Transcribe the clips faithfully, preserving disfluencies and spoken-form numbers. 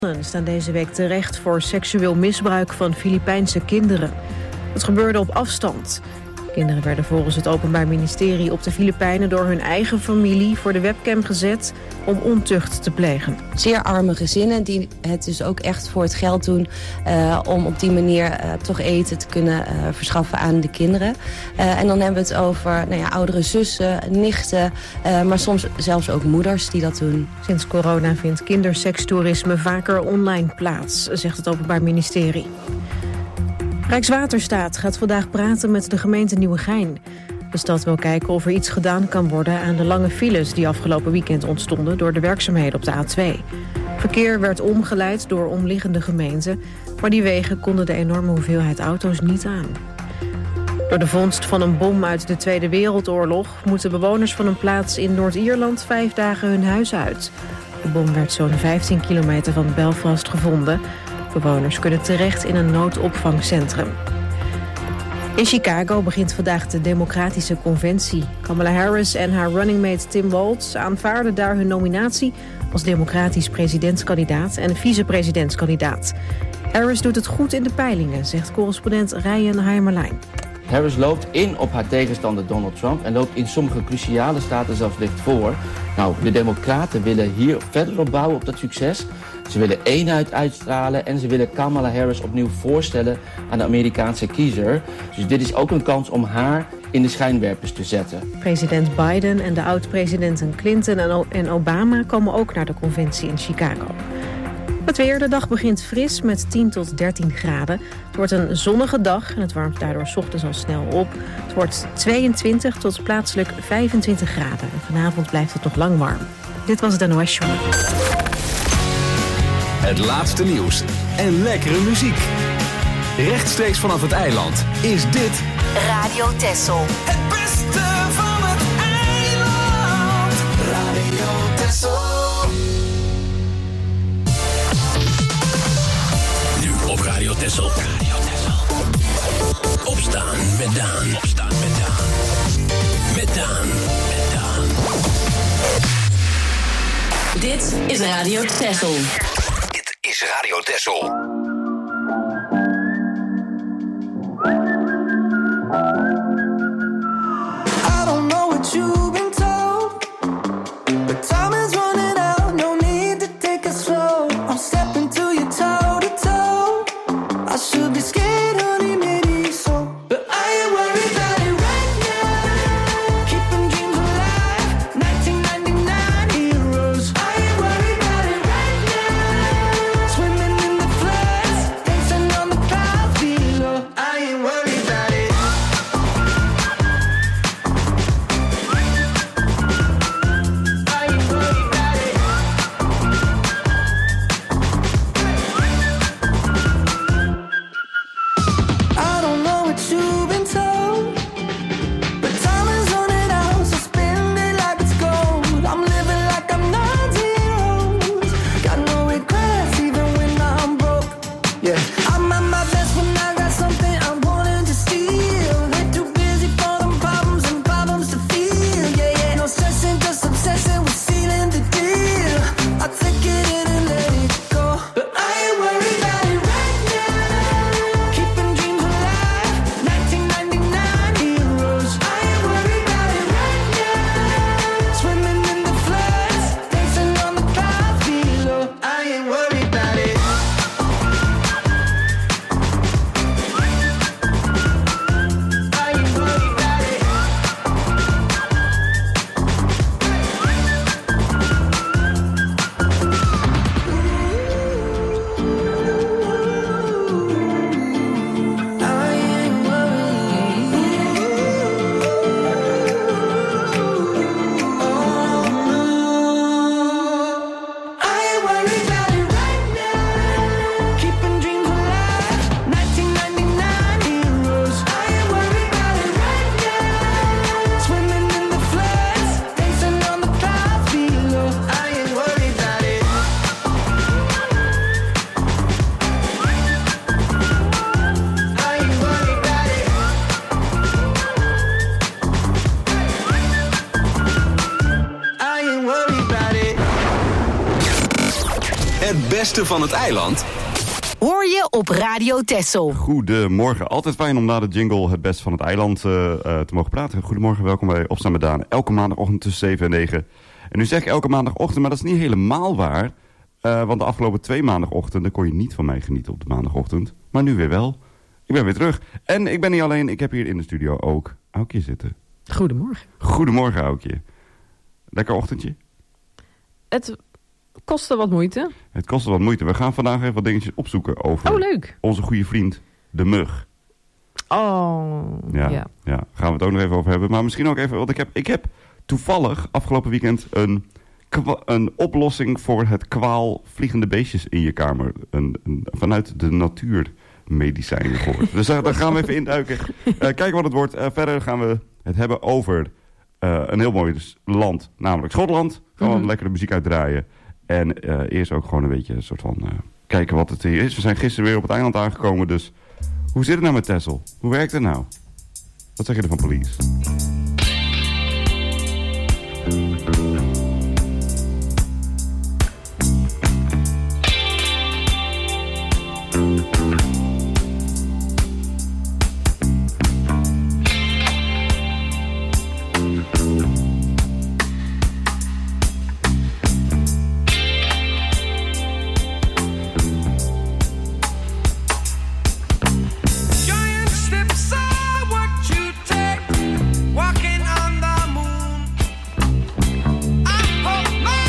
staan deze week terecht voor seksueel misbruik van Filipijnse kinderen. Het gebeurde op afstand. Kinderen werden volgens het Openbaar Ministerie op de Filipijnen door hun eigen familie voor de webcam gezet om ontucht te plegen. Zeer arme gezinnen die het dus ook echt voor het geld doen uh, om op die manier uh, toch eten te kunnen uh, verschaffen aan de kinderen. Uh, en dan hebben we het over nou ja, oudere zussen, nichten, uh, maar soms zelfs ook moeders die dat doen. Sinds corona vindt kindersekstoerisme vaker online plaats, zegt het Openbaar Ministerie. Rijkswaterstaat gaat vandaag praten met de gemeente Nieuwegein. De stad wil kijken of er iets gedaan kan worden aan de lange files die afgelopen weekend ontstonden door de werkzaamheden op de A twee. Verkeer werd omgeleid door omliggende gemeenten, maar die wegen konden de enorme hoeveelheid auto's niet aan. Door de vondst van een bom uit de Tweede Wereldoorlog moeten bewoners van een plaats in Noord-Ierland vijf dagen hun huis uit. De bom werd zo'n vijftien kilometer van Belfast gevonden. Bewoners kunnen terecht in een noodopvangcentrum. In Chicago begint vandaag de Democratische Conventie. Kamala Harris en haar running mate Tim Walz aanvaarden daar hun nominatie als democratisch presidentskandidaat en vicepresidentskandidaat. Harris doet het goed in de peilingen, zegt correspondent Ryan Heimerlein. Harris loopt in op haar tegenstander Donald Trump en loopt in sommige cruciale staten zelfs licht voor. Nou, de Democraten willen hier verder op bouwen op dat succes. Ze willen eenheid uitstralen en ze willen Kamala Harris opnieuw voorstellen aan de Amerikaanse kiezer. Dus dit is ook een kans om haar in de schijnwerpers te zetten. President Biden en de oud-presidenten Clinton en Obama komen ook naar de conventie in Chicago. Het weer, de dag begint fris met tien tot dertien graden. Het wordt een zonnige dag en het warmt daardoor 's ochtends al snel op. Het wordt tweeëntwintig tot plaatselijk vijfentwintig graden. En vanavond blijft het nog lang warm. Dit was het N O S Journal. Het laatste nieuws en lekkere muziek. Rechtstreeks vanaf het eiland is dit Radio Texel. Het beste van het eiland. Radio Texel. Nu op Radio Texel. Radio Texel. Opstaan met Daan. Opstaan met Daan. Met Daan. Met Daan. Dit is Radio Texel. Is Radio Texel. I don't know what you've been told, but time is running out, no need to take it slow. I'm stepping to you toe to toe. I should be scared, honey, maybe so, but I ain't worried about it right now. Keeping dreams alive, nineteen ninety-nine heroes. I ain't worried about it right now. Swimming in the floods, beste van het eiland hoor je op Radio Texel. Goedemorgen. Altijd fijn om na de jingle het beste van het eiland uh, uh, te mogen praten. Goedemorgen, welkom bij Opstaan met Daan. Elke maandagochtend tussen zeven en negen. En nu zeg ik elke maandagochtend, maar dat is niet helemaal waar. Uh, want de afgelopen twee maandagochtenden kon je niet van mij genieten op de maandagochtend. Maar nu weer wel. Ik ben weer terug. En ik ben niet alleen, ik heb hier in de studio ook Aukje zitten. Goedemorgen. Goedemorgen, Aukje. Lekker ochtendje? Het kostte wat moeite. Het kostte wat moeite. We gaan vandaag even wat dingetjes opzoeken over oh, leuk. onze goede vriend, de mug. Oh, ja, ja. ja. Gaan we het ook nog even over hebben. Maar misschien ook even, want ik heb, ik heb toevallig afgelopen weekend een, een oplossing voor het kwaal vliegende beestjes in je kamer. Een, een, vanuit de natuurmedicijnen gehoord. Dus daar, daar gaan we even induiken. Uh, kijken wat het wordt. Uh, verder gaan we het hebben over uh, een heel mooi land, namelijk Schotland. Gaan we mm-hmm. lekkere muziek uitdraaien. En uh, eerst ook gewoon een beetje een soort van uh, kijken wat het hier is. We zijn gisteren weer op het eiland aangekomen, dus hoe zit het nou met Texel? Hoe werkt het nou? Wat zeg je er van Police?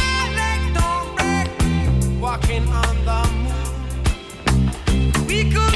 We could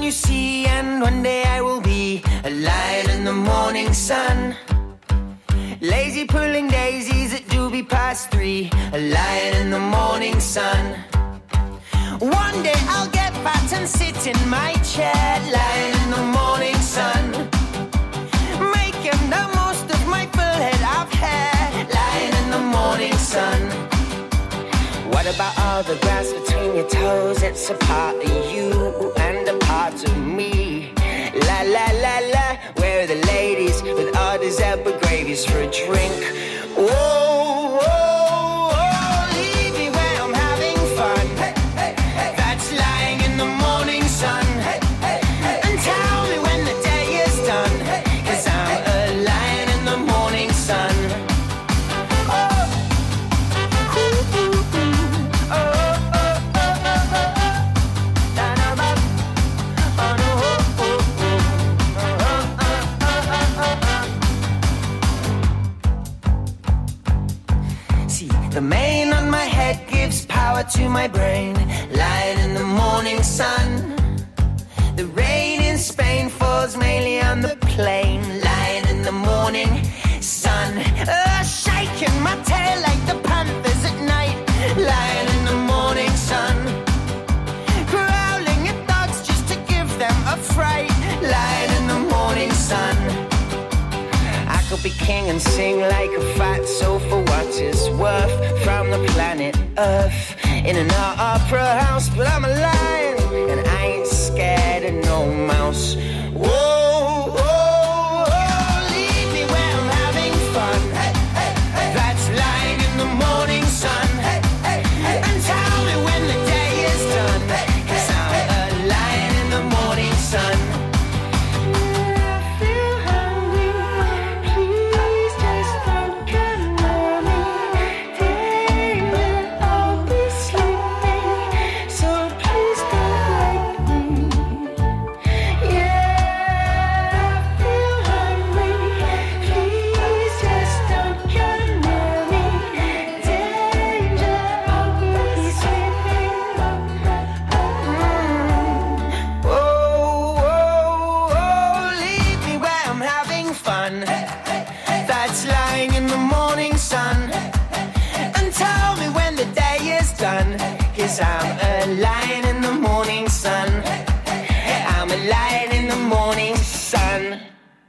you see, and one day I will be a lion in the morning sun. Lazy pulling daisies at doobie past three, a lion in the morning sun. One day I'll get fat and sit in my chair, lying in the morning sun, making the most of my full head of hair, lying in the morning sun. What about all the grass between your toes? It's a part of you and a part of me. La la la la, where are the ladies with all these apple gravies for a drink? Whoa, whoa, whoa, leave me where I'm having fun. Hey, hey, hey. That's lying in the morning sun. Hey, hey, hey. And tell me when the day is done, hey, cause I'm a lion in the morning sun. Oh, ooh, ooh, ooh. Oh, oh, oh, oh, oh, oh. Da, da, ba. Oh, no, oh, oh, oh. Oh, oh, oh, oh, oh, oh. See, the mane on my head gives power to my brain, lying in the morning sun. The rain in Spain falls mainly on the plain, lying in the morning sun. Uh, shaking my tail like the panthers at night, lying in the morning sun. Growling at dogs just to give them a fright, lying in the morning sun. I could be king and sing like a fat soul for what it's worth, from the planet Earth in an opera house, but I'm a lion and I ain't scared of no mouse. Whoa, whoa, whoa, leave me where I'm having fun. Hey, hey, hey. That's lying in the morning sun. Hey, hey, hey. And tell me when the day is done, hey, cause I'm a lion in the morning sun. I feel hungry, please just don't come near me. David, I'll be sleeping, so please don't wake me. Yeah, I feel hungry, please just don't come near me. Danger, I'll be sleeping. Whoa, whoa, whoa, leave me where I'm having fun. That's lying in the morning sun. And tell me when the day is done, cause I'm a lion in the morning sun. I'm a lion in the morning sun.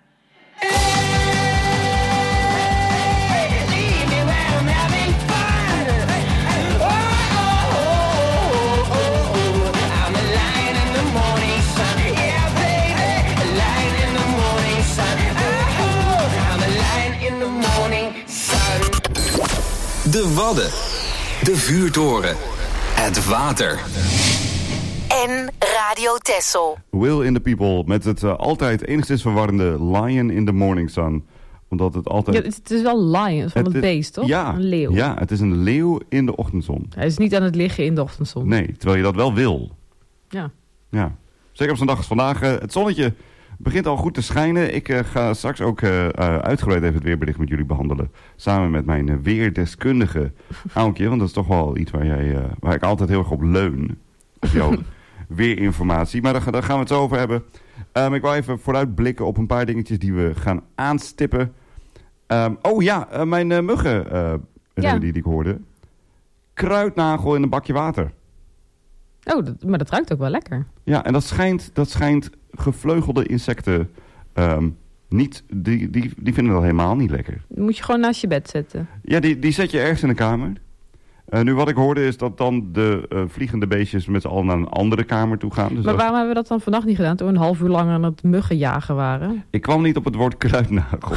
Hey, leave me where I'm having fun. Oh, oh, oh, oh, oh. I'm a lion in the morning sun. Yeah, baby, a lion in the morning sun. Oh, I'm a lion in the morning sun. De Wadden. De vuurtoren. Het water. En Radio Texel. Will in the People met het uh, altijd enigszins verwarrende Lion in the Morning Sun. Omdat het altijd... Ja, het is wel lion van het, het beest, toch? Ja, een leeuw. Ja, het is een leeuw in de ochtendzon. Hij is niet aan het liggen in de ochtendzon. Nee, terwijl je dat wel wil. Ja. Ja. Zeker op zo'n dag als vandaag. Uh, het zonnetje begint al goed te schijnen. Ik uh, ga straks ook uh, uh, uitgebreid even het weerbericht met jullie behandelen. Samen met mijn uh, weerdeskundige Aukje. Want dat is toch wel iets waar, jij, uh, waar ik altijd heel erg op leun. Op jouw weerinformatie. Maar daar, daar gaan we het zo over hebben. Um, ik wil even vooruitblikken op een paar dingetjes die we gaan aanstippen. Um, oh ja, uh, mijn uh, muggen uh, ja. die, die ik hoorde. Kruidnagel in een bakje water. Oh, dat, maar dat ruikt ook wel lekker. Ja, en dat schijnt, dat schijnt gevleugelde insecten um, niet... Die, die, die vinden dat helemaal niet lekker. Moet je gewoon naast je bed zetten. Ja, die, die zet je ergens in de kamer. Uh, nu wat ik hoorde is dat dan de uh, vliegende beestjes met z'n allen naar een andere kamer toe gaan. Dus maar waarom als... hebben we dat dan vannacht niet gedaan? Toen we een half uur lang aan het muggen jagen waren. Ik kwam niet op het woord kruidnagel.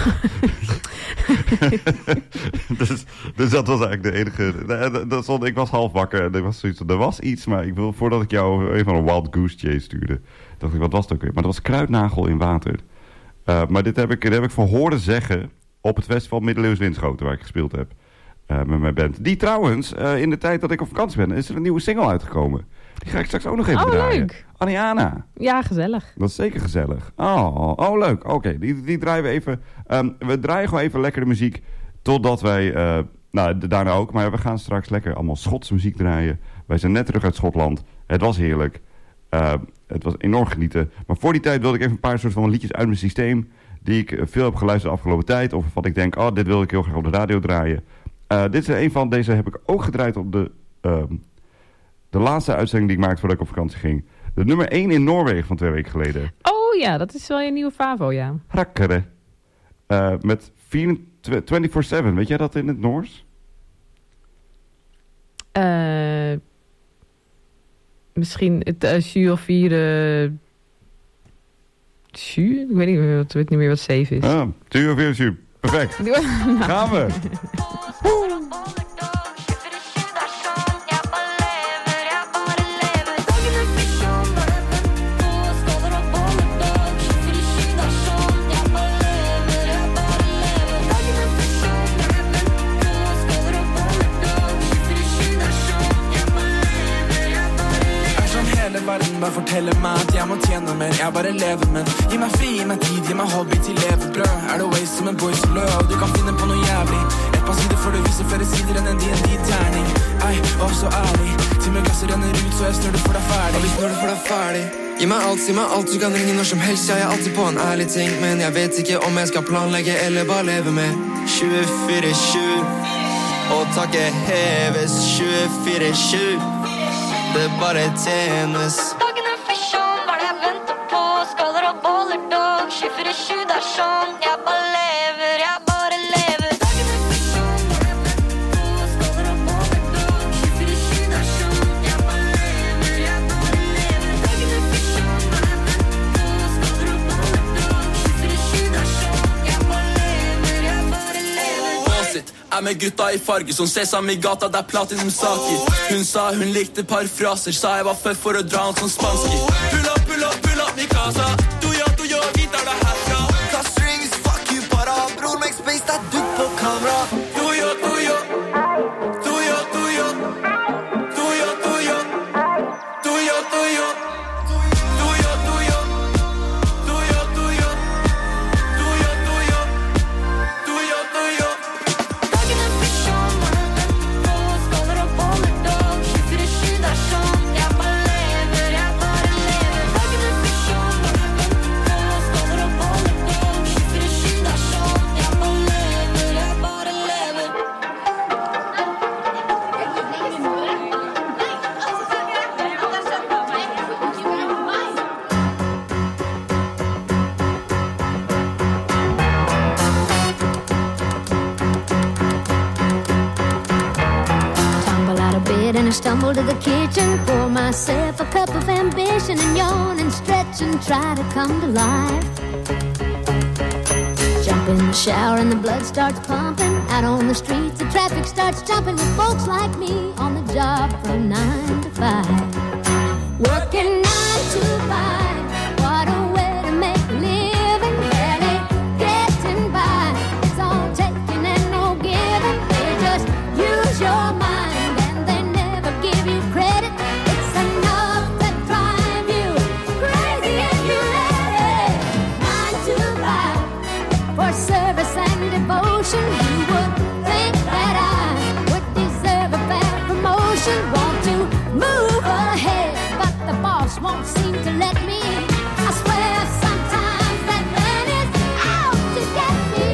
dus, dus dat was eigenlijk de enige... Dat, dat stond, ik was half wakker. Er was, zoiets, er was iets, maar ik wil, voordat ik jou even een wild goose chase stuurde, dacht ik, wat was het ook weer? Maar dat was kruidnagel in water. Uh, maar dit heb ik, dit heb ik van horen zeggen op het festival Middeleeuws Winschoten, waar ik gespeeld heb. Uh, met mijn band. Die trouwens, uh, in de tijd dat ik op vakantie ben, is er een nieuwe single uitgekomen. Die ga ik straks ook nog even oh, draaien. Leuk. Aniana. Ja, gezellig. Dat is zeker gezellig. Oh, oh leuk. Oké, okay. die, die draaien we even. Um, we draaien gewoon even lekkere muziek. Totdat wij, uh, nou daarna ook, maar we gaan straks lekker allemaal Schotse muziek draaien. Wij zijn net terug uit Schotland. Het was heerlijk. Uh, het was enorm genieten. Maar voor die tijd wilde ik even een paar soort van liedjes uit mijn systeem... die ik veel heb geluisterd de afgelopen tijd. Of wat ik denk, oh, dit wil ik heel graag op de radio draaien. Uh, dit is een van deze, heb ik ook gedraaid op de, uh, de laatste uitzending die ik maakte voordat ik op vakantie ging. De nummer één in Noorwegen van twee weken geleden. Oh ja, dat is wel je nieuwe favo, ja. Rakkere. Uh, met vierentwintig zeven. Weet jij dat in het Noors? Uh, misschien het uh, Sju of vier... Uh, Sju? Ik weet niet meer wat, weet niet meer wat zeven is. Ah, Sju of vier Sju. Perfect. Gaan we. Bare forteller meg at jeg må tjene mer. Jeg bare lever, men gi meg fri, gi meg tid, gi meg hobby til levebrød. Er det waste som en boy så lød, og du kan finne på noe jævlig. Et par sider før du viser flere sider enn en D and D-terning. Ei, og så ærlig, til med glasset renner ut, så jeg snør det for deg ferdig. Og vi snør det for deg ferdig. Gi meg alt, si meg alt, du kan ringe når som helst. Jeg er alltid på en ærlig ting, men jeg vet ikke om jeg skal planlegge eller bare leve med tjuefire sju. Og taket heves tjuefire sju. Det bare tjenes. Dagen er fisjon, hva er det jeg venter på? Skaller og boller, dog, tjuefire sju, det er sånn. Jeg bare lever, jeg bare lever. Dagen er fisjon, hva er det jeg venter på? Skaller og boller, dog, tjuefire sju, det er sånn. Jeg bare lever, jeg bare lever. Dagen er fisjon, hva er det jeg venter på? Skaller og boller, dog, tjuefire sju, det er sånn. Jeg bare lever, jeg bare lever. Båsit er med gutta i farge som sesam i gata, det er platinum saker. Hun sa hun likte parfraser, sa jeg var født for å dra han som spanski. Pull up, pull up, pull up mi casa. Du ja, du ja, vi tar det herfra. Ta strings, fuck you, para. Bror, make space, det er du på kamera. Du ja, du ja. Du ja, du ja. Du ja, du ja. Du ja, du ja. Du ja, du ja. Du ja, du ja. Du ja, du ja. Du ja, du ja. Dagen er fisjon, hva er det jeg venter på? Skaller og boller, dog, tjuefire sju, det er sånn. Jeg bare lever, jeg bare lever. Dagen er fisjon, hva er det jeg venter på? Skaller og boller, dog, tjuefire sju, det er sånn. Jeg bare lever, jeg bare lever. Tumble out of bed and I stumble to the kitchen. Pour myself a cup of ambition and yawn and stretch and try to come to life. Jump in the shower and the blood starts pumping. Out on the streets the traffic starts jumping with folks like me on the job from nine to five. Working nine to five, what a way to make a living. Barely getting by, it's all taking and no giving. They just use your mind and they never give you credit. It's enough to drive you crazy if you let it. Nine to five, for service and devotion. You would think that I would deserve a fair promotion. Want to move ahead, but the boss won't seem to let me. I swear sometimes that man is out to get me.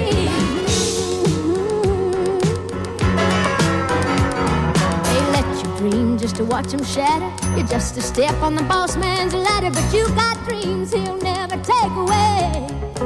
They let you dream just to watch him shatter. You're just a step on the boss man's ladder, but you got dreams he'll never take away.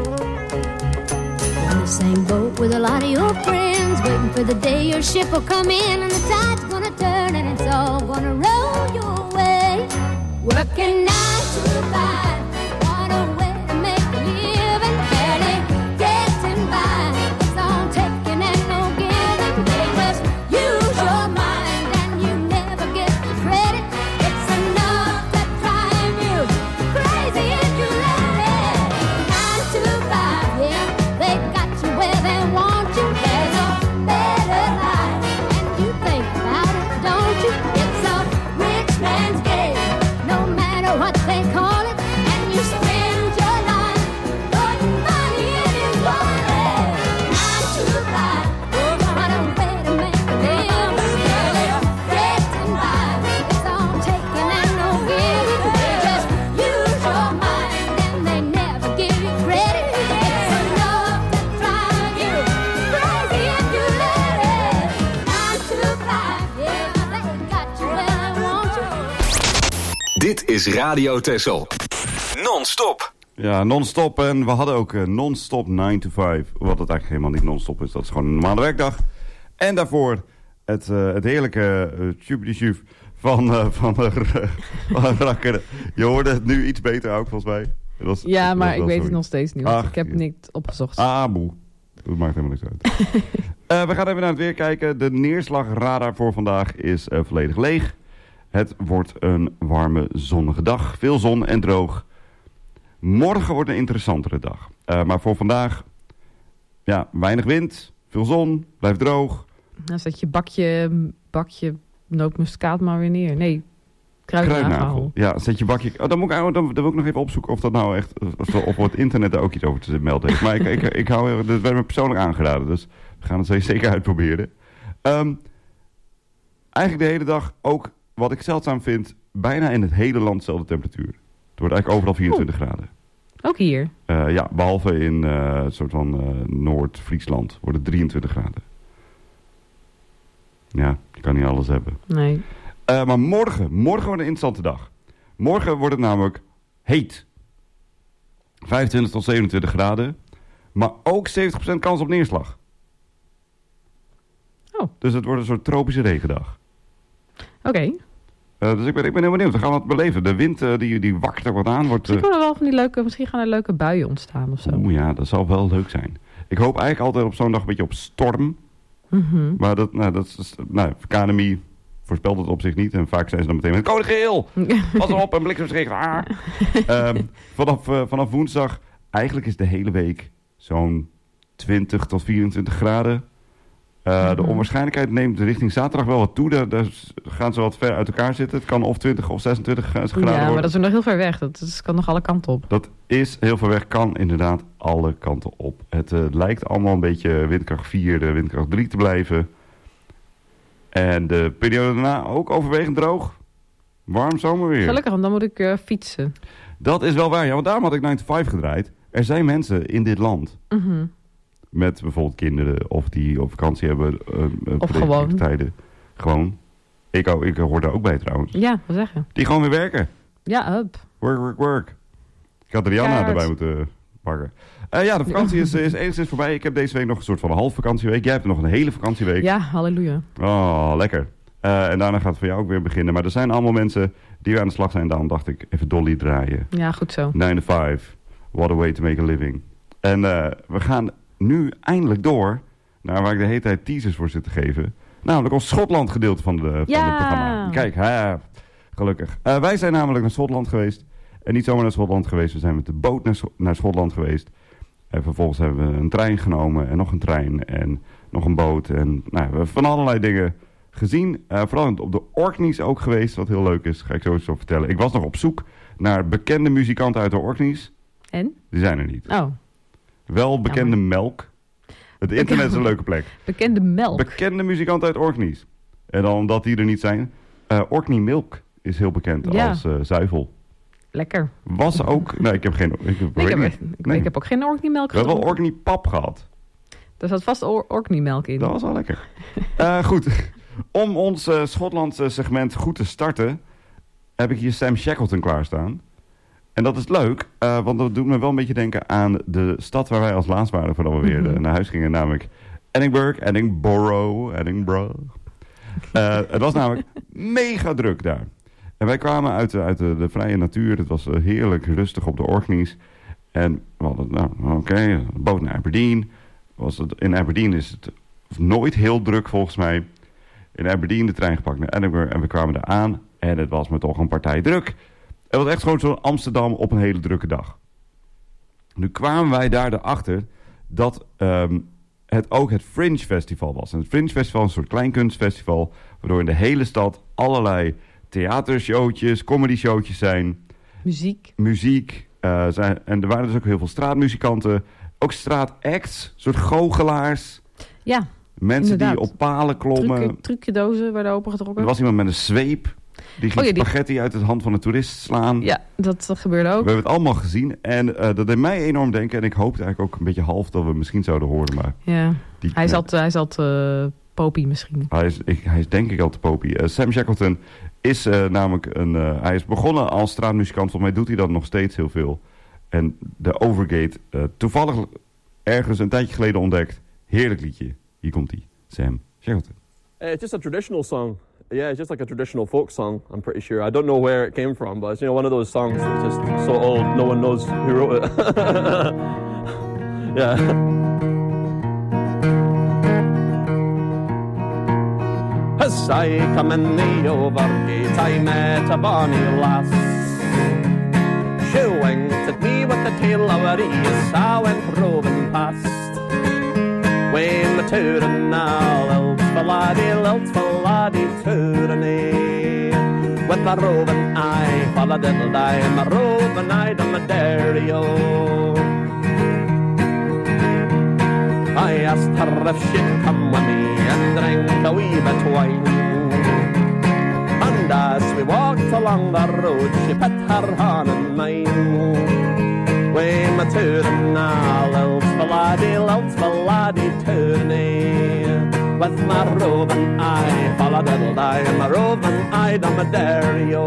On the same boat with a lot of your friends, waiting for the day your ship will come in and the tide's gonna turn and it's all gonna roll your way. Working nine to five, what a way to make a living. Barely getting by, it's all taking and no giving. They just use your mind and you never get the credit. It's enough to drive you crazy if you let it. Nine to five, yeah, they got you where they want you. There's a better life, and you think about it, don't you? It's a rich man's game, no matter what is Radio Texel. Non-stop. Ja, non-stop. En we hadden ook uh, non-stop nine to five. Wat het eigenlijk helemaal niet non-stop is. Dat is gewoon een normale werkdag. En daarvoor het, uh, het heerlijke uh, tjubidi-tjuf van, uh, van, uh, van Rakker. Je hoorde het nu iets beter ook, volgens mij. Was, ja, maar ik weet sorry. het nog steeds niet. Ach, ik heb ja. niks opgezocht. Ah, boe. Dat maakt helemaal niks uit. uh, we gaan even naar het weer kijken. De neerslagradar voor vandaag is uh, volledig leeg. Het wordt een warme, zonnige dag. Veel zon en droog. Morgen wordt een interessantere dag. Uh, maar voor vandaag, ja, weinig wind, veel zon, blijft droog. Dan zet je bakje, bakje nootmuskaat maar weer neer. Nee, kruidnagel. Kruidnagel. Ja, zet je bakje... Oh, dan, moet ik, dan, dan wil ik nog even opzoeken of dat nou echt... Of, of het internet daar ook iets over te melden heeft. Maar ik, ik, ik hou... Dat werd me persoonlijk aangeraden, dus we gaan het zeker uitproberen. Um, eigenlijk de hele dag ook, wat ik zeldzaam vind, bijna in het hele land dezelfde temperatuur. Het wordt eigenlijk overal vierentwintig oh. graden. Ook hier? Uh, ja, behalve in uh, een soort van uh, Noord-Friesland wordt het drieëntwintig graden. Ja, je kan niet alles hebben. Nee. Uh, maar morgen, morgen wordt een interessante dag. Morgen wordt het namelijk heet. vijfentwintig tot zevenentwintig graden. Maar ook zeventig procent kans op neerslag. Oh. Dus het wordt een soort tropische regendag. Oké. Okay. Uh, dus ik ben, ik ben heel benieuwd. We gaan wat beleven. De wind uh, die, die wakkert er wat aan. Wordt, uh... misschien, wel van die leuke, misschien gaan er leuke buien ontstaan of zo. Oeh ja, dat zal wel leuk zijn. Ik hoop eigenlijk altijd op zo'n dag een beetje op storm. Mm-hmm. Maar dat, nou, dat is... Nou, K N M I voorspelt het op zich niet. En vaak zijn ze dan meteen met code geel. Pas op, een bliksemsregel. Ah. um, vanaf, uh, vanaf woensdag, eigenlijk is de hele week zo'n twintig tot vierentwintig graden. Uh, mm-hmm. De onwaarschijnlijkheid neemt richting zaterdag wel wat toe. Daar, daar gaan ze wat ver uit elkaar zitten. Het kan of twintig of zesentwintig graden ja, worden. Ja, maar dat is nog heel ver weg. Dat, dat kan nog alle kanten op. Dat is heel ver weg. Kan inderdaad alle kanten op. Het uh, lijkt allemaal een beetje windkracht vier, de windkracht drie te blijven. En de periode daarna ook overwegend droog. Warm zomerweer. Gelukkig, want dan moet ik uh, fietsen. Dat is wel waar, ja. Want daarom had ik nine to five gedraaid. Er zijn mensen in dit land... Mm-hmm. met bijvoorbeeld kinderen of die op vakantie hebben. Uh, of gewoon. Tijden. Gewoon. Ik, ik hoor daar ook bij trouwens. Ja, wat zeggen? Die gewoon weer werken. Ja, up. Work, work, work. Ik had Rihanna Kaart. erbij moeten pakken. Uh, ja, de vakantie is, is enigszins voorbij. Ik heb deze week nog een soort van een half vakantieweek. Jij hebt nog een hele vakantieweek. Ja, halleluja. Oh, lekker. Uh, en daarna gaat het voor jou ook weer beginnen. Maar er zijn allemaal mensen die weer aan de slag zijn. Daarom dacht ik, even Dolly draaien. Ja, goed zo. nine to five. What a way to make a living. En uh, we gaan nu eindelijk door naar waar ik de hele tijd teasers voor zit te geven. Namelijk ons Schotland gedeelte van, de, van ja. het programma. Kijk, ha, gelukkig. Uh, wij zijn namelijk naar Schotland geweest. En niet zomaar naar Schotland geweest. We zijn met de boot naar, naar Schotland geweest. En vervolgens hebben we een trein genomen. En nog een trein. En nog een boot. En nou, we hebben van allerlei dingen gezien. Uh, vooral op de Orkneys ook geweest. Wat heel leuk is. Ga ik zo eens op vertellen. Ik was nog op zoek naar bekende muzikanten uit de Orkneys. En? Die zijn er niet. Oh. Wel bekende ja, maar... melk. Het internet is een leuke plek. Bekende melk? Bekende muzikanten uit Orkneys. En dan omdat die er niet zijn. Uh, Orkney Milk is heel bekend ja. als uh, zuivel. Lekker. Was ook... Nee, ik heb geen... Ik heb, ik heb, niet, ik, nee. ik heb ook geen Orkney melk gehad. We hebben wel Orkney pap gehad. Daar zat vast or- Orkney melk in. Dat was wel lekker. uh, goed. Om ons uh, Schotlandse segment goed te starten... heb ik hier Sam Shackleton klaarstaan. En dat is leuk, uh, want dat doet me wel een beetje denken aan de stad waar wij als laatst waren voordat we weer mm-hmm. naar huis gingen, namelijk Edinburgh, Edinburgh, Edinburgh. Uh, het was namelijk mega druk daar. En wij kwamen uit, de, uit de, de vrije natuur, het was uh, heerlijk rustig op de Orkneys. En we hadden, nou oké, okay, boot naar Aberdeen. Was het, in Aberdeen is het nooit heel druk volgens mij. In Aberdeen de trein gepakt naar Edinburgh en we kwamen daar aan en het was me toch een partij druk. Het was echt gewoon zo'n Amsterdam op een hele drukke dag. Nu kwamen wij daar erachter dat um, het ook het Fringe Festival was. En het Fringe Festival is een soort kleinkunstfestival... waardoor in de hele stad allerlei theatershowtjes, comedyshowtjes zijn. Muziek. Muziek. Uh, zijn, en er waren dus ook heel veel straatmuzikanten. Ook straatacts, soort goochelaars. Ja, mensen inderdaad. Die op palen klommen. Trucje, trucjedozen werden opengetrokken. Er was iemand met een zweep... Die ging oh ja, die... spaghetti uit de hand van een toerist slaan. Ja, dat, dat gebeurde ook. We hebben het allemaal gezien. En uh, dat deed mij enorm denken. En ik hoopte eigenlijk ook een beetje half dat we misschien zouden horen. Maar ja, die, hij zat, uh, hij zat uh, popie misschien. Hij is, ik, hij is denk ik al te popie. Uh, Sam Shackleton is uh, namelijk een... Uh, hij is begonnen als straatmuzikant. Volgens mij doet hij dat nog steeds heel veel. En de Overgate, uh, toevallig ergens een tijdje geleden ontdekt. Heerlijk liedje. Hier komt hij. Sam Shackleton. Uh, it's just a traditional song. Yeah, it's just like a traditional folk song, I'm pretty sure. I don't know where it came from, but it's, you know, one of those songs that's just so old, no one knows who wrote it. Yeah. As I come in the Overgate, I met a bonny lass. She winked at me with the tail of her ears, I went roving past. When the tourin' now, lilt for laddie, lilt for laddie tourin' with my roving eye, follow diddle die, my roving eye to my dairy-o. I asked her if she'd come with me and drink a wee bit wine. And as we walked along the road, she put her hand in mine. When my tourin' now, lilt for laddie, lilt for laddie tourin' with my roving eye, follow diddle die, my roving eye to my dairy-o.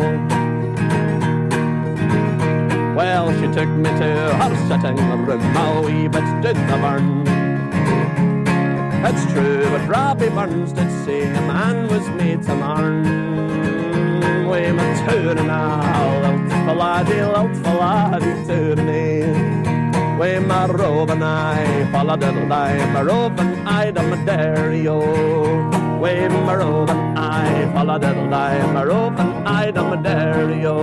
Well, she took me to her sitting room, a wee bit did the burn. It's true, but Robbie Burns did say a man was made to learn. Way my tourin' now, lilt for laddie, lilt for laddie tourin'. Way my roving eye, follow diddle die, my roving eye to my dairy-o. Way my roving eye, follow diddle die, my roving eye to my dairy-o.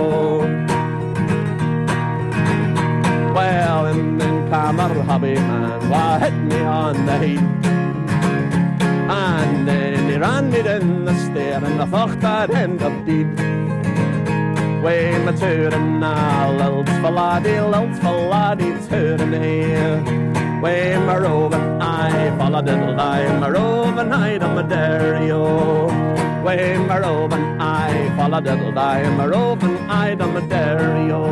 Well, in the camera, hobby man, why hit me on the heat? And then he ran me down the stair, and I thought I'd end up dead. Way my tourin' now, lilt for laddie, lilt for laddie tourin'. Way my roving eye, follow diddle die, my roving eye to my dairy-o. Way my roving eye, follow diddle die, my roving eye to my dairy-o.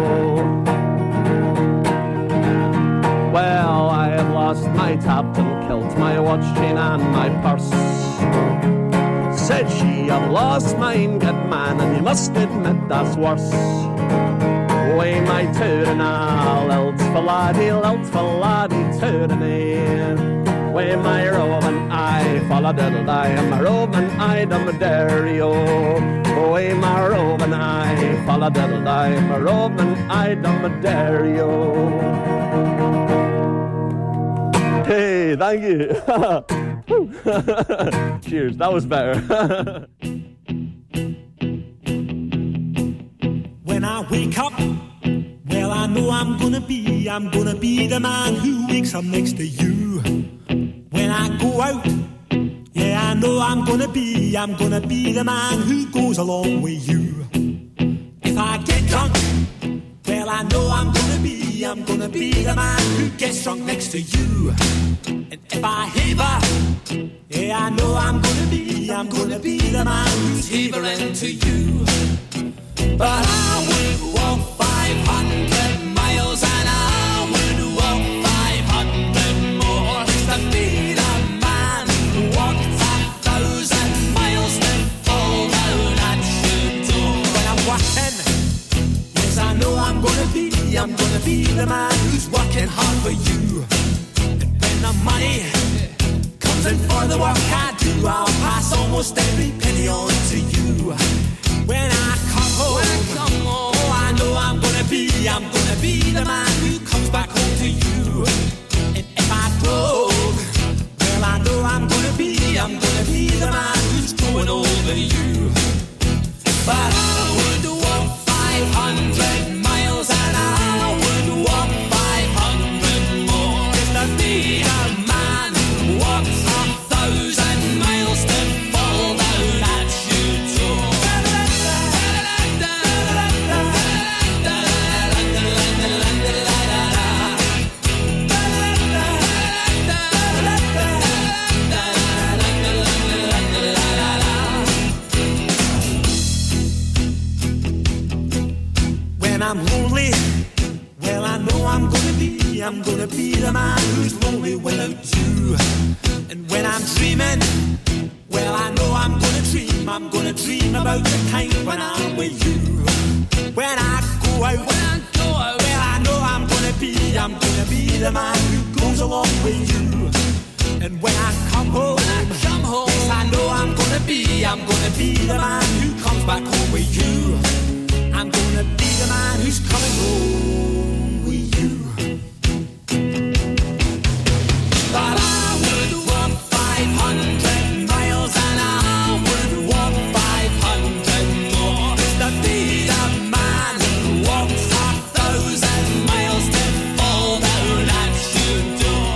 Well, I have lost my tapton kilt, my watch chain and my purse. Said she, I've lost mine, good man, and you must admit that's worse. Way my tourin' now, lilt for laddie, lilt for laddie tourin'. Way my roving eye, follow diddle die, my roving eye to my dairy-o. Way my roving eye, follow diddle die, my roving eye to my dairy-o. Hey, thank you. Cheers, that was better. When I wake up, well, I know I'm gonna be, I'm gonna be the man who wakes up next to you. When I go out, yeah, I know I'm gonna be, I'm gonna be the man who goes along with you. If I get drunk, well, I know I'm gonna be, I'm gonna be the man who gets drunk next to you. And if I heaver, yeah, I know I'm gonna be, I'm gonna be the man who's heavering to you. But I would walk five hundred miles and I would walk five hundred more to be the man who walked a thousand miles to fall down at your door. When I'm walking, yes, I know I'm gonna be, I'm gonna be the man who's working hard for you. And when the money comes in for the work I do, I'll pass almost every penny on to you. When I come home, when I come home, oh, I know I'm gonna be, I'm gonna be the man who comes back home to you. And if I broke, well, I know I'm gonna be, I'm gonna be the man who's going over you. But I would walk five hundred miles and I would walk five hundred more just to be the man who walks a thousand miles to fall down at your door. When I'm lonely, well, I know I'm gonna be, I'm gonna be the man who's lonely without you. And when I'm dreaming, well, I know I'm gonna dream. I'm gonna dream about the time when I'm with you. When I go out, when I go out, well, I know I'm gonna be, I'm gonna be the man who goes along with you. And when I come home, when I come home, yes, I know I'm gonna be, I'm gonna be the man who comes back home with you. I'm gonna be the man who's coming home with you. But I would walk five hundred miles and I would walk five hundred more to be the man who walks a thousand miles to fall down at your door.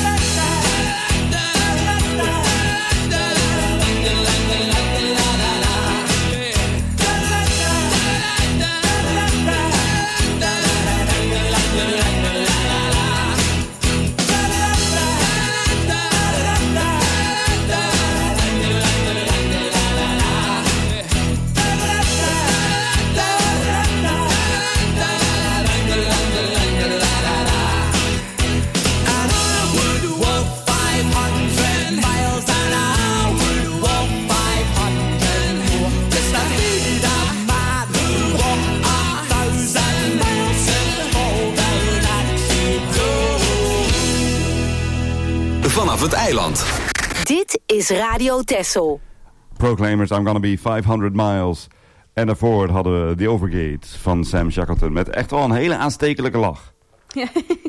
Vanaf het eiland. Dit is Radio Texel. Proclaimers, I'm Gonna Be vijfhonderd miles. En daarvoor hadden we The Overgate van Sam Shackleton. Met echt wel een hele aanstekelijke lach. Ja.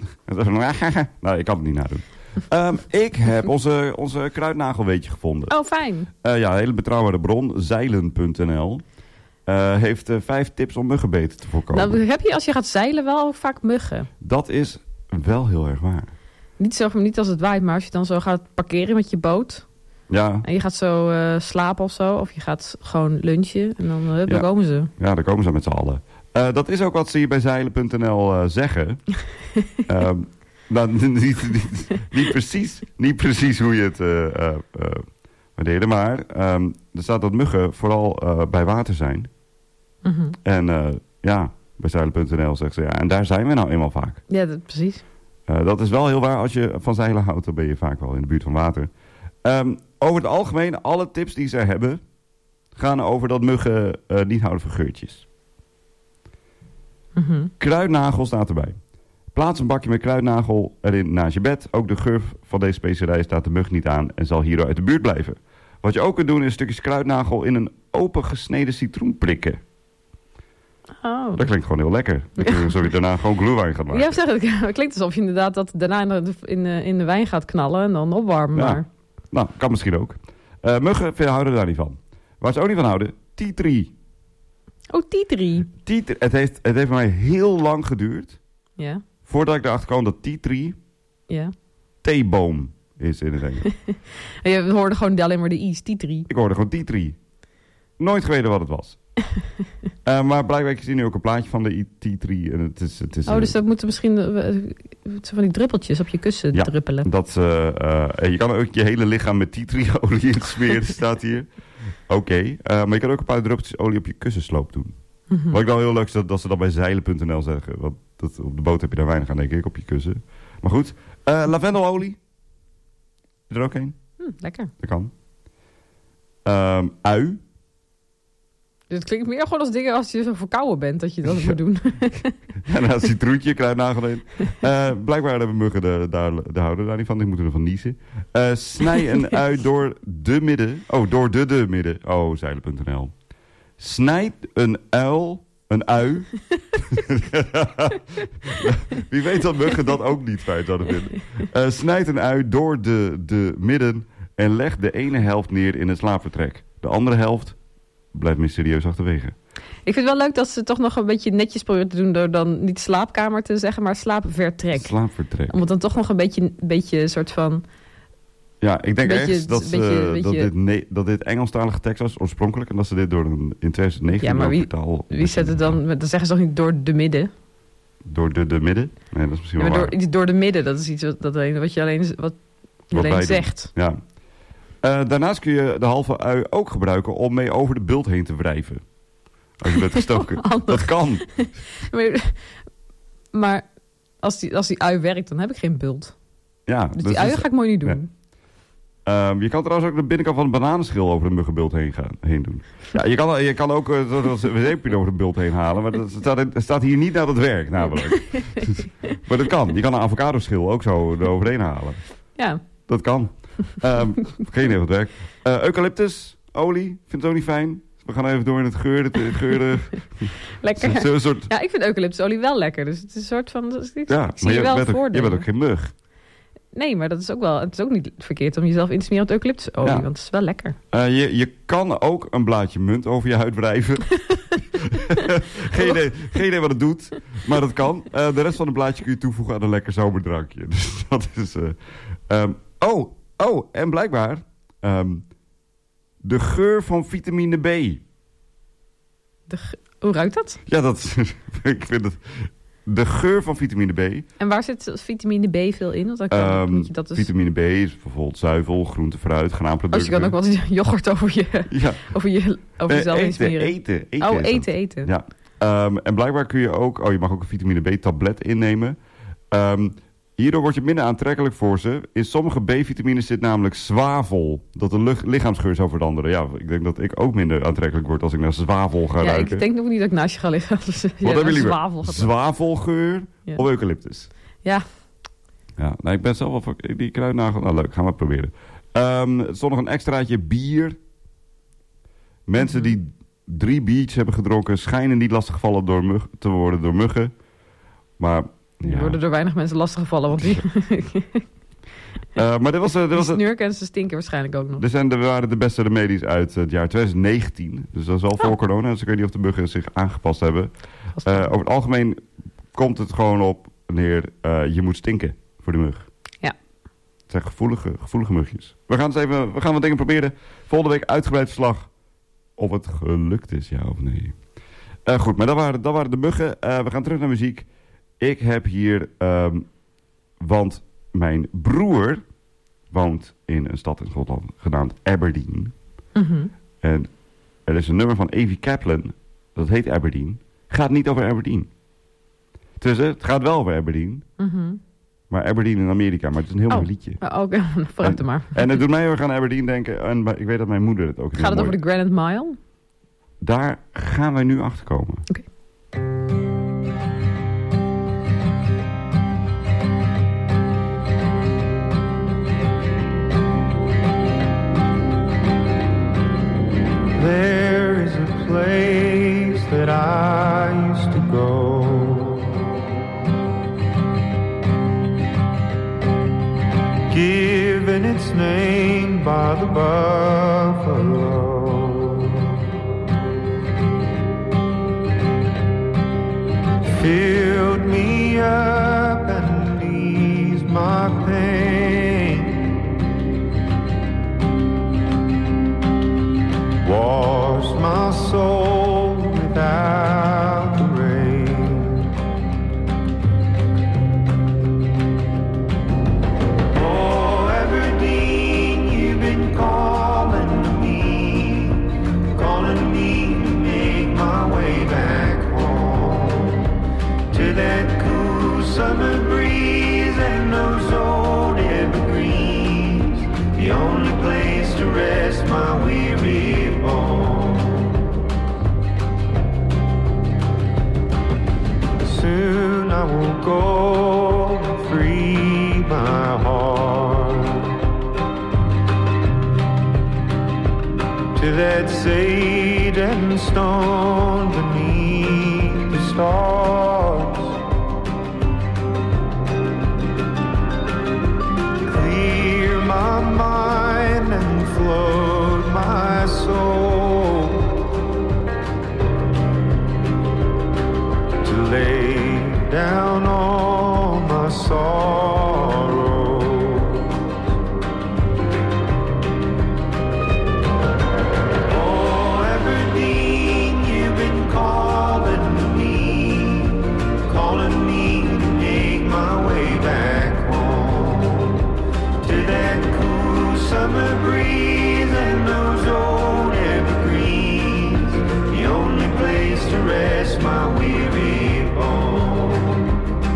Nou, ik kan het niet nadoen. Um, ik heb onze, onze kruidnagelweetje gevonden. Oh, fijn. Uh, ja, een hele betrouwbare bron. Zeilen punt n l uh, heeft uh, vijf tips om muggenbeten te voorkomen. Nou, heb je als je gaat zeilen wel vaak muggen? Dat is wel heel erg waar. Niet, zo, niet als het waait, maar als je dan zo gaat parkeren met je boot. Ja. En je gaat zo uh, slapen of zo. Of je gaat gewoon lunchen. En dan, uh, dan ja. komen ze. Ja, daar komen ze met z'n allen. Uh, dat is ook wat ze hier bij zeilen punt n l uh, zeggen. um, nou, niet, niet, niet, precies, niet precies hoe je het uh, uh, uh, waardeerde. Maar um, er staat dat muggen vooral uh, bij water zijn. Mm-hmm. En uh, ja, bij zeilen punt n l zeggen ze ja. En daar zijn we nou eenmaal vaak. Ja, dat, precies. Uh, dat is wel heel waar. Als je van zeilen houdt, dan ben je vaak wel in de buurt van water. Um, over het algemeen, alle tips die zij hebben, gaan over dat muggen uh, niet houden van geurtjes. Mm-hmm. Kruidnagel staat erbij. Plaats een bakje met kruidnagel erin naast je bed. Ook de geur van deze specerij staat de mug niet aan en zal hierdoor uit de buurt blijven. Wat je ook kunt doen is stukjes kruidnagel in een open gesneden citroen prikken. Oh. Dat klinkt gewoon heel lekker. Dan kun je sorry, daarna gewoon glühwein gaat maken. Ja, zeg het. Het klinkt alsof je inderdaad dat daarna in de, in de, in de wijn gaat knallen en dan opwarmen. Ja. Maar. Nou, kan misschien ook. Uh, muggen houden daar niet van. Waar ze ook niet van houden, tea tree. Oh, tea tree. Tea tree. Het heeft, het heeft mij heel lang geduurd. Ja. Voordat ik erachter kwam dat tea tree Ja. theeboom is in het Engels. Je hoorde gewoon alleen maar de i's, tea tree. Ik hoorde gewoon tea tree. Nooit geweten wat het was. uh, maar blijkbaar ik zie nu ook een plaatje van de tea tree. En het is, het is, oh, dus dat moeten misschien uh, van die druppeltjes op je kussen ja, druppelen. Dat, uh, uh, je kan ook je hele lichaam met tea tree olie insmeren, staat hier. Oké, okay. uh, maar je kan ook een paar druppeltjes olie op je kussensloop doen. Mm-hmm. Wat ik wel heel leuk is dat, dat ze dat bij zeilen punt n l zeggen. Want dat, op de boot heb je daar weinig aan, denk ik, op je kussen. Maar goed, uh, lavendelolie. Is er ook een? Hm, lekker. Dat kan. Um, ui. Het klinkt meer gewoon als dingen als je zo verkouden bent, dat je dat ja. moet doen. En dan een citroentje, kruidnagel in. Uh, blijkbaar hebben muggen de, de, de houden daar niet van. Die moeten ervan niezen. Uh, snij een ui door de midden. Oh, door de de midden. Oh, zeilen punt n l. Snijd een uil, een ui. Wie weet dat muggen dat ook niet fijn zouden vinden. Uh, snijd een ui door de, de midden en leg de ene helft neer in het slaapvertrek. De andere helft blijft mysterieus achterwege. Ik vind het wel leuk dat ze toch nog een beetje netjes proberen te doen door dan niet slaapkamer te zeggen, maar slaapvertrek. Slaapvertrek. Om het dan toch nog een beetje een beetje een soort van. Ja, ik denk beetje, echt dat, beetje, uh, beetje... dat, dit ne- dat dit Engelstalige tekst was oorspronkelijk en dat ze dit door een, in twintig negentien... Ja, maar wie, vertaal, wie zet het dan? Dan zeggen ze toch niet door de midden? Door de, de midden? Nee, dat is misschien ja, wel maar door, door de midden, dat is iets wat, dat alleen, wat je alleen, wat je wat alleen zegt. Doen. Ja. Uh, daarnaast kun je de halve ui ook gebruiken om mee over de bult heen te wrijven. Als je bent gestoken. Dat kan. maar, maar als, die, als die ui werkt, dan heb ik geen bult. Ja, dus die uien ga ik mooi niet doen. Um, je kan trouwens ook de binnenkant van een bananenschil over een muggenbult heen, gaan, heen doen. Ja, je, kan, je kan ook uh, een zeepje over de bult heen halen, maar dat staat, het staat hier niet naar het werk namelijk. Maar dat kan. Je kan een avocadoschil ook zo eroverheen halen. Ja. Dat kan. Um, geen heel goed werk. Uh, eucalyptus, olie, vind het ook niet fijn. We gaan even door in het geur. Het geuren. Lekker. Zo, soort... Ja, ik vind eucalyptusolie wel lekker. Dus het is een soort van... Dat is niet, ja, ik zie je, je wel bent ook, voordelen. je bent ook geen mug. Nee, maar dat is ook wel, het is ook niet verkeerd om jezelf in te smeren op eucalyptusolie. Ja. Want het is wel lekker. Uh, je, je kan ook een blaadje munt over je huid wrijven. geen, idee, geen idee wat het doet, maar dat kan. Uh, de rest van het blaadje kun je toevoegen aan een lekker zomer drankje. Dus dat is... Uh, um, oh, oh, en blijkbaar... Um, de geur van vitamine B. De ge- Hoe ruikt dat? Ja, dat... ik vind het... De geur van vitamine B. En waar zit vitamine B veel in? Want dan kan, um, moet je dat dus... Vitamine B is bijvoorbeeld zuivel, groente, fruit, graanproducten. Als je kan ook wel eens yoghurt over je, ja. over je over jezelf uh, heen smeren. Eten, eten. Oh, eten, eten. Ja. Um, en blijkbaar kun je ook... Oh, je mag ook een vitamine B tablet innemen. Um, hierdoor word je minder aantrekkelijk voor ze. In sommige B-vitamines zit namelijk zwavel. Dat de lucht, lichaamsgeur zou veranderen. Ja, ik denk dat ik ook minder aantrekkelijk word als ik naar zwavel ga ja, ruiken. Ik denk nog niet dat ik naast je ga liggen. Dus, Wat ja, hebben jullie zwavel gaat Zwavelgeur ja. of eucalyptus? Ja. Ja, nou, ik ben zelf wel voor die kruidnagel. Nou, leuk, gaan we proberen. Um, er stond nog een extraatje bier. Mensen mm-hmm. die drie biertjes hebben gedronken schijnen niet lastiggevallen door mug, te worden door muggen. Maar... Er ja. worden door weinig mensen lastiggevallen, want die... uh, maar dit was, uh, dit was die snurken en ze stinken waarschijnlijk ook nog. Dit zijn de, waren de beste remedies uit het jaar twintig negentien. Dus dat is al oh. voor corona. Dus ik weet niet of de muggen zich aangepast hebben. Uh, over het algemeen komt het gewoon op neer... Uh, je moet stinken voor de mug. Ja. Het zijn gevoelige, gevoelige mugjes. We gaan, eens even, we gaan wat dingen proberen. Volgende week uitgebreid verslag of het gelukt is, ja of nee. Uh, goed, maar dat waren, dat waren de muggen. Uh, we gaan terug naar muziek. Ik heb hier, um, want mijn broer woont in een stad in Schotland genaamd Aberdeen. Mm-hmm. En er is een nummer van Evie Kaplan, dat heet Aberdeen. Gaat niet over Aberdeen. Dus het gaat wel over Aberdeen. Mm-hmm. Maar Aberdeen in Amerika, maar het is een heel oh. mooi liedje. Oh, Oké, okay. vooruit er maar. En het doet mij heel erg aan Aberdeen denken. En ik weet dat mijn moeder het ook Gaat het mooi... over de Granite Mile? Daar gaan wij nu achter komen. Oké. Okay. There is a place that I used to go, given its name by the buffalo, filled me up and eased my pain, washed my soul without the rain. Oh, Aberdeen, you've been calling to me, calling me to make my way back home, to that cool summer breeze and those old evergreens, the only place to rest my weary bones. Soon I will go and free my heart to that sage and stone beneath the stars, clear my mind and float my soul, to lay down all my sorrow. Oh, Aberdeen, you've been calling to me, calling me to make my way back home, to that cool summer breeze and those old evergreens, the only place to rest my weary bones.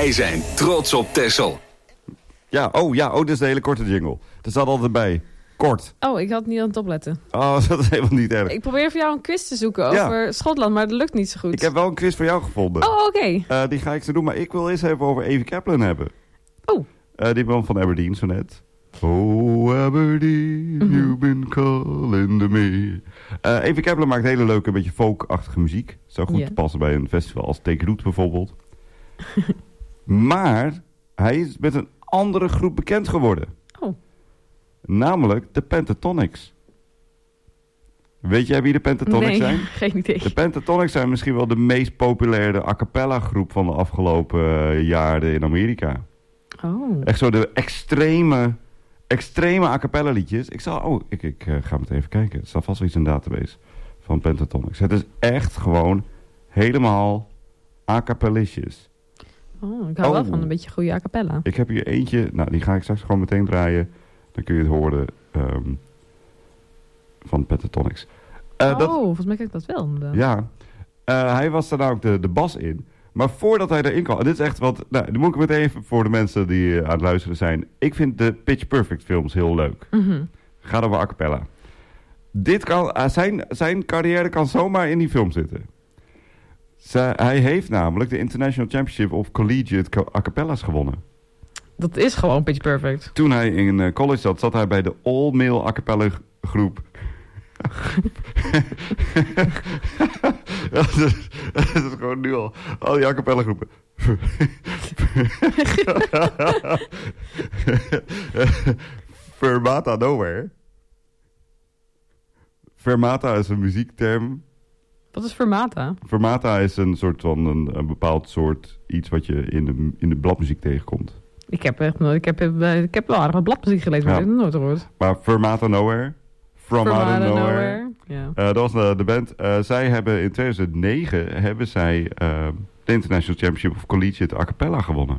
Wij zijn trots op Texel. Ja, oh ja, oh, dit is de hele korte jingle. Er staat altijd bij. Kort. Oh, ik had niet aan het opletten. Oh, dat is helemaal niet erg. Ik probeer voor jou een quiz te zoeken over Ja. Schotland, maar dat lukt niet zo goed. Ik heb wel een quiz voor jou gevonden. Oh, oké. Okay. Uh, die ga ik zo doen, maar ik wil eerst even over Evie Kaplan hebben. Oh. Uh, die man van Aberdeen, zo net. Oh, Aberdeen, mm-hmm. You've been calling to me. Uh, Evie Kaplan maakt hele leuke, beetje folk-achtige muziek. Zou goed yeah. passen bij een festival als Take Root bijvoorbeeld. Maar hij is met een andere groep bekend geworden. Oh. Namelijk de Pentatonix. Weet jij wie de Pentatonix nee, zijn? Geen idee. De Pentatonix zijn misschien wel de meest populaire a cappella groep van de afgelopen uh, jaren in Amerika. Oh. Echt zo de extreme, extreme a cappella liedjes. Ik zal, oh, ik, ik uh, ga meteen even kijken. Er staat vast wel iets in de database van Pentatonix. Het is echt gewoon helemaal a cappellisjes. Oh, ik hou oh. wel van een beetje goede a cappella. Ik heb hier eentje, nou die ga ik straks gewoon meteen draaien. Dan kun je het horen um, van Pentatonix. Uh, oh, dat, volgens mij kijk ik dat wel. Inderdaad. Ja, uh, hij was daar nou ook de, de bas in. Maar voordat hij erin kwam, dit is echt wat, nou, dan moet ik meteen even voor de mensen die uh, aan het luisteren zijn. Ik vind de Pitch Perfect films heel leuk. Mm-hmm. Gaat over a cappella. Dit kan, uh, zijn, zijn carrière kan zomaar in die film zitten. Zij, hij heeft namelijk de International Championship of Collegiate a cappella's gewonnen. Dat is gewoon Pitch Perfect. Toen hij in uh, college zat, zat hij bij de all-male a cappella groep. dat, is, dat is gewoon nu al. Al die a cappella groepen. Fermata Nowhere. Fermata is een muziekterm. Wat is fermata? Fermata is een soort van een, een bepaald soort iets wat je in de, in de bladmuziek tegenkomt. Ik heb echt nooit, ik heb, ik heb wel aardig wat bladmuziek gelezen, maar ja. Ik heb het nooit gehoord. Maar Fermata Nowhere. From Out of Nowhere. nowhere. Ja. Uh, dat was de, de band. Uh, zij hebben in tweeduizend negen hebben zij uh, de International Championship of Collegiate a cappella gewonnen.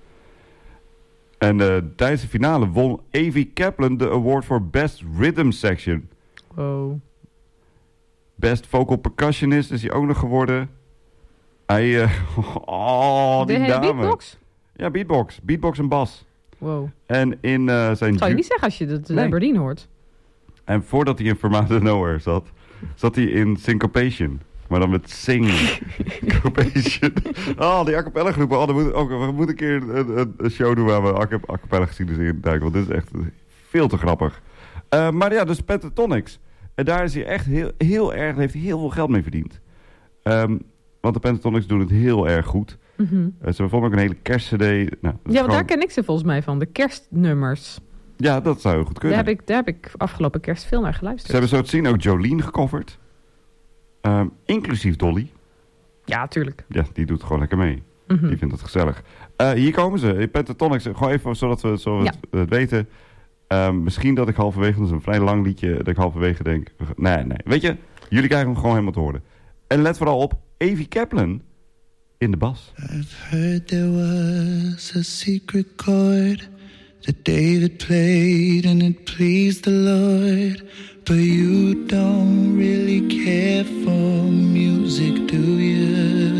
En uh, tijdens de finale won Evie Kaplan de award voor Best Rhythm Section. Wow. Best Vocal Percussionist is hij ook nog geworden. Hij, uh, oh, die de dame. Beatbox? Ja, beatbox. Beatbox en bas. Wow. En in uh, zijn... Dat zou je niet zeggen als je het nee. Aberdeen hoort. En voordat hij in Fermata Nowhere zat, zat hij in Syncopation. Maar dan met Sing. Syncopation. Oh, die a cappella groepen. Oh, we, moeten, oh, we moeten een keer een, een show doen waar we a cappella geschiedenis in duiken. Want dit is echt veel te grappig. Uh, maar ja, dus Pentatonix. En daar is hij echt heel, heel erg, heeft hij heel veel geld mee verdiend. Um, want de Pentatonix doen het heel erg goed. Mm-hmm. Uh, ze vonden ook een hele kerstcd. Nou, ja, want gewoon... daar ken ik ze volgens mij van. De kerstnummers. Ja, dat zou goed kunnen. Daar heb ik, daar heb ik afgelopen kerst veel naar geluisterd. Ze hebben zo te zien ook Jolene gecoverd. Um, inclusief Dolly. Ja, tuurlijk. Ja, die doet gewoon lekker mee. Mm-hmm. Die vindt het gezellig. Uh, hier komen ze. Pentatonix. Gewoon even zodat we, zodat ja. we het weten. Um, misschien dat ik halverwege, dat is een vrij lang liedje, dat ik halverwege denk, nee, nee. Weet je, jullie krijgen hem gewoon helemaal te horen. En let vooral op, Evie Kaplan in de bas. I've heard there was a secret chord that David played and it pleased the Lord. But you don't really care for music, do you?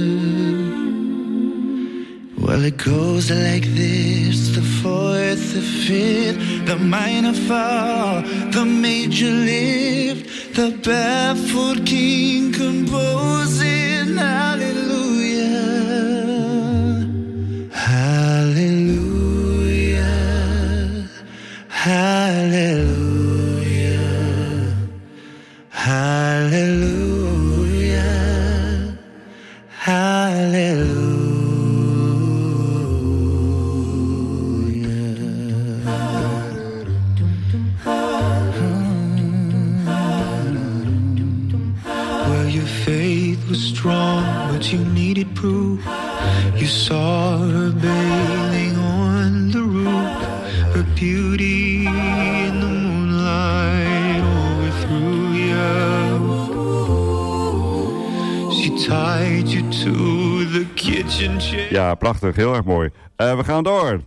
Well, it goes like this, the fourth, the fifth, the minor fall, the major lift, the baffled king composing hallelujah, hallelujah, hallelujah, hallelujah, hallelujah. Strong, but you needed proof. You saw her bathing on the roof, her beauty in the moonlight overthrew you. She tied you to the kitchen chair. Ja, prachtig, heel erg mooi. Uh, we gaan door.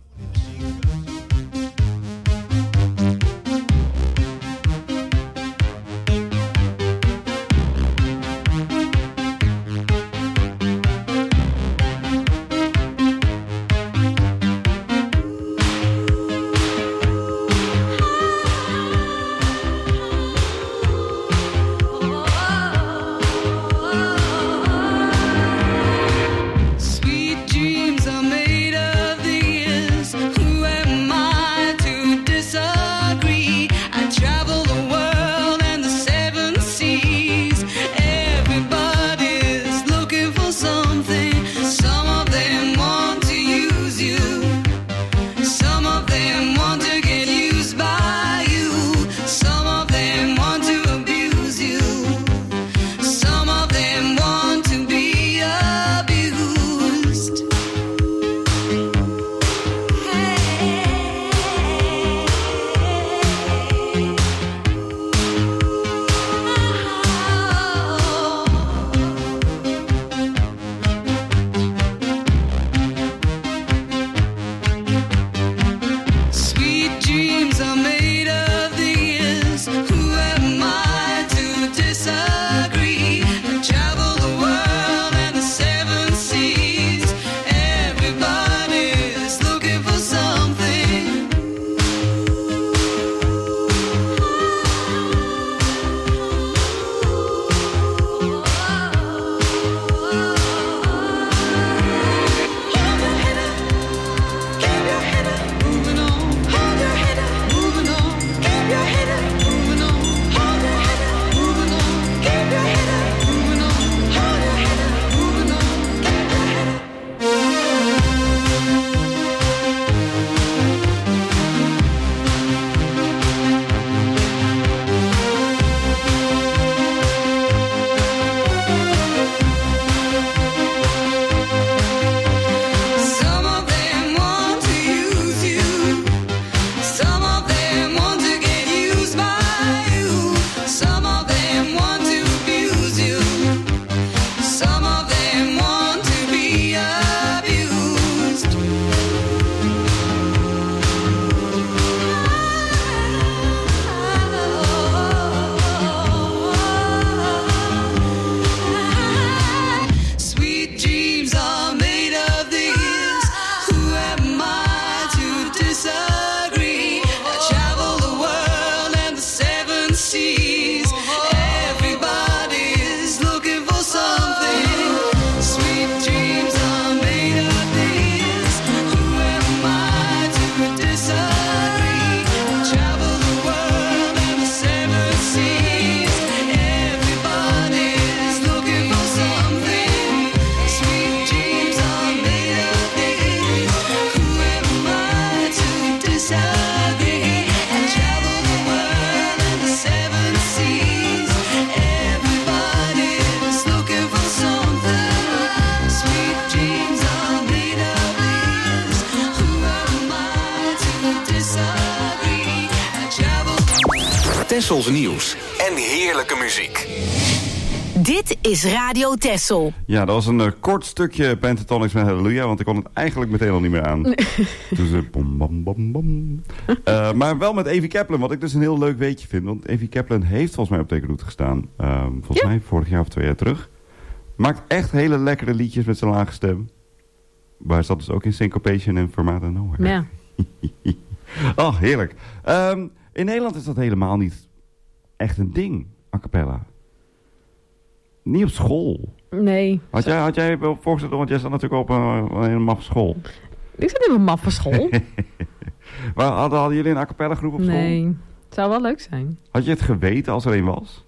seas. Everybody's looking for something. Sweet dreams are made of these. Who am I to disagree? Travel the world and the seven seas. Everybody's looking for something. Sweet dreams are made of these. Who am I to disagree? And travel the world and the seven seas. Everybody's looking for something. Sweet dreams are made of these. Who am I to disagree? And travel. Tessels nieuws en heerlijke muziek. Dit is Radio Tessel. Ja, dat was een uh, kort stukje Pentatonix met Halleluja, want ik kon het eigenlijk meteen al niet meer aan. Toen ze bom, bom, bom, bom. Uh, maar wel met Evie Kaplan, wat ik dus een heel leuk weetje vind. Want Evie Kaplan heeft volgens mij op Tekenroute gestaan. Uh, volgens ja. mij vorig jaar of twee jaar terug. Maakt echt hele lekkere liedjes met zijn lage stem. Waar zat dus ook in Syncopation en Formato Nowhere. Ja. Oh, heerlijk. Um, in Nederland is dat helemaal niet echt een ding, a cappella. Niet op school. Nee. Had jij, had jij voorgesteld, want jij zat natuurlijk op een, een maffe school. Ik zat in een maffe school. Maar hadden, hadden jullie een a cappella groep op school? Nee. Het zou wel leuk zijn. Had je het geweten als er een was?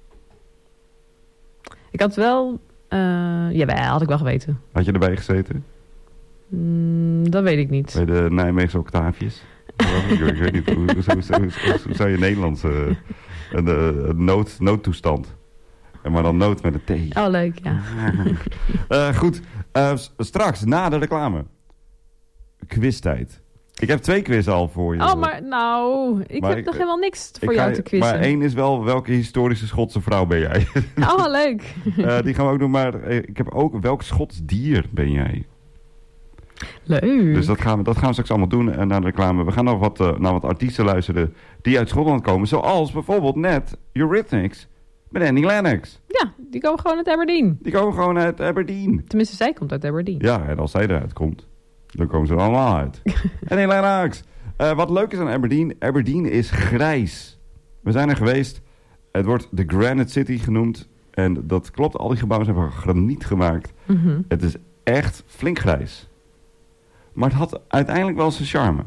Ik had wel... Uh, jawel, had ik wel geweten. Had je erbij gezeten? Mm, dat weet ik niet. Bij de Nijmeegse octaafjes? ik, ik weet niet, hoe, hoe, hoe, hoe, hoe, hoe zou je Nederlands... Uh, een, een nood, noodtoestand... En maar dan nood met een T. Oh, leuk, ja. uh, goed, uh, straks, na de reclame. Quiztijd. Ik heb twee quizzen al voor je. Oh, maar nou, ik maar heb ik, nog helemaal niks voor jou te quizzen. Maar één is wel, welke historische Schotse vrouw ben jij? Oh, leuk. uh, die gaan we ook doen, maar ik heb ook, welk Schots dier ben jij? Leuk. Dus dat gaan we, dat gaan we straks allemaal doen uh, na de reclame. We gaan nog wat, uh, naar wat artiesten luisteren die uit Schotland komen. Zoals bijvoorbeeld net Eurythmics. Met Annie Lennox. Ja, die komen gewoon uit Aberdeen. Die komen gewoon uit Aberdeen. Tenminste, zij komt uit Aberdeen. Ja, en als zij eruit komt, dan komen ze er allemaal uit. Annie Lennox. Uh, wat leuk is aan Aberdeen, Aberdeen is grijs. We zijn er geweest. Het wordt de Granite City genoemd. En dat klopt, al die gebouwen zijn van graniet gemaakt. Mm-hmm. Het is echt flink grijs. Maar het had uiteindelijk wel zijn charme.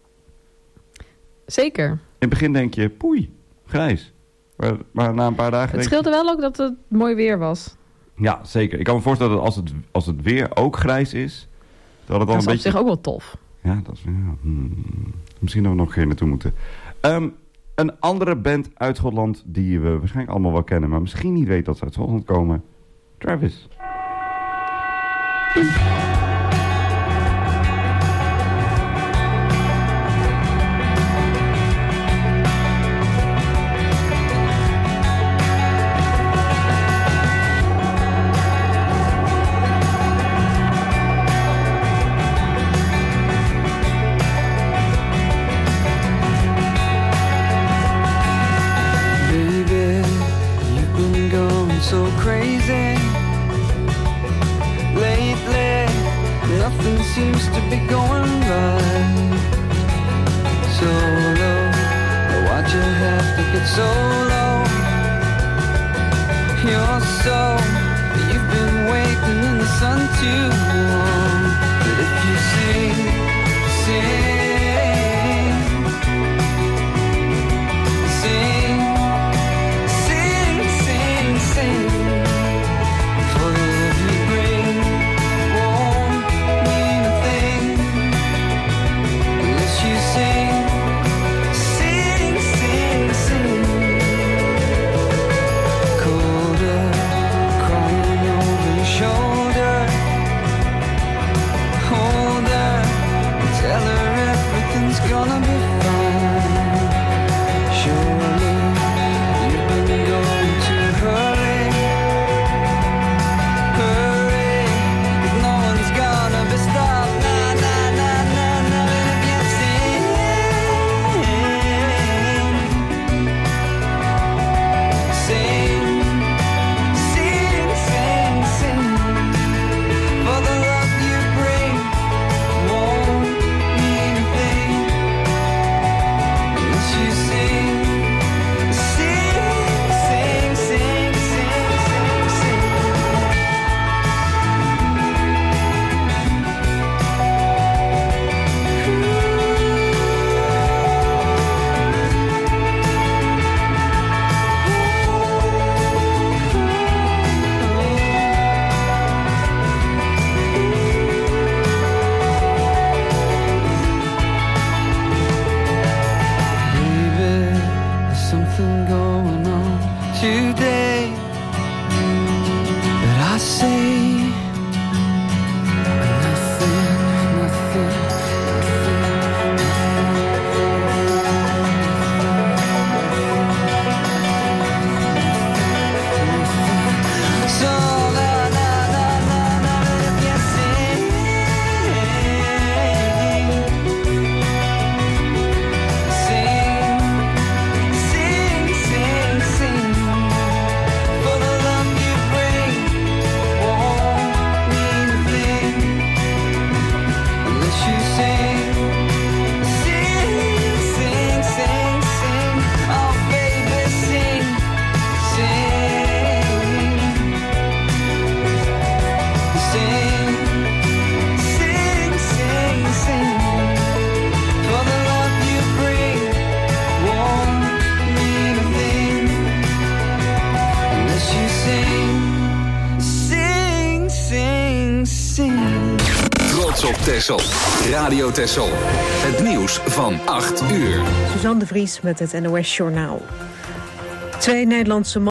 Zeker. In het begin denk je, poei, grijs. Maar, maar na een paar dagen... Het scheelde wel ook dat het mooi weer was. Ja, zeker. Ik kan me voorstellen dat als het, als het weer ook grijs is... Dat, het dan dat is een op beetje... zich ook wel tof. Ja, dat is... Ja, hmm. Misschien dat we nog een keer naartoe moeten. Um, een andere band uit Schotland die we waarschijnlijk allemaal wel kennen... maar misschien niet weten dat ze uit Schotland komen. Travis. So crazy lately, nothing seems to be going right. So low, why'd you have to get so low? You're so, you've been waiting in the sun too long. But if you sing, sing, sing, sing, sing, sing. For the love you bring won't mean a thing unless you sing, sing, sing, sing. Colder, crying over your shoulder. Hold her, tell her today. But I say nothing, nothing, nothing. So la la la la la, if you sing, sing, sing, sing, sing. For the love you bring won't mean a thing unless you sing, sing, sing, sing, sing. Oh baby, sing, sing, sing, sing, sing, sing. For the love you bring won't mean a thing unless you sing, sing, sing, sing. Trots op Texel. Radio Texel. Het nieuws van acht uur. Suzanne de Vries met het N O S Journaal. Twee Nederlandse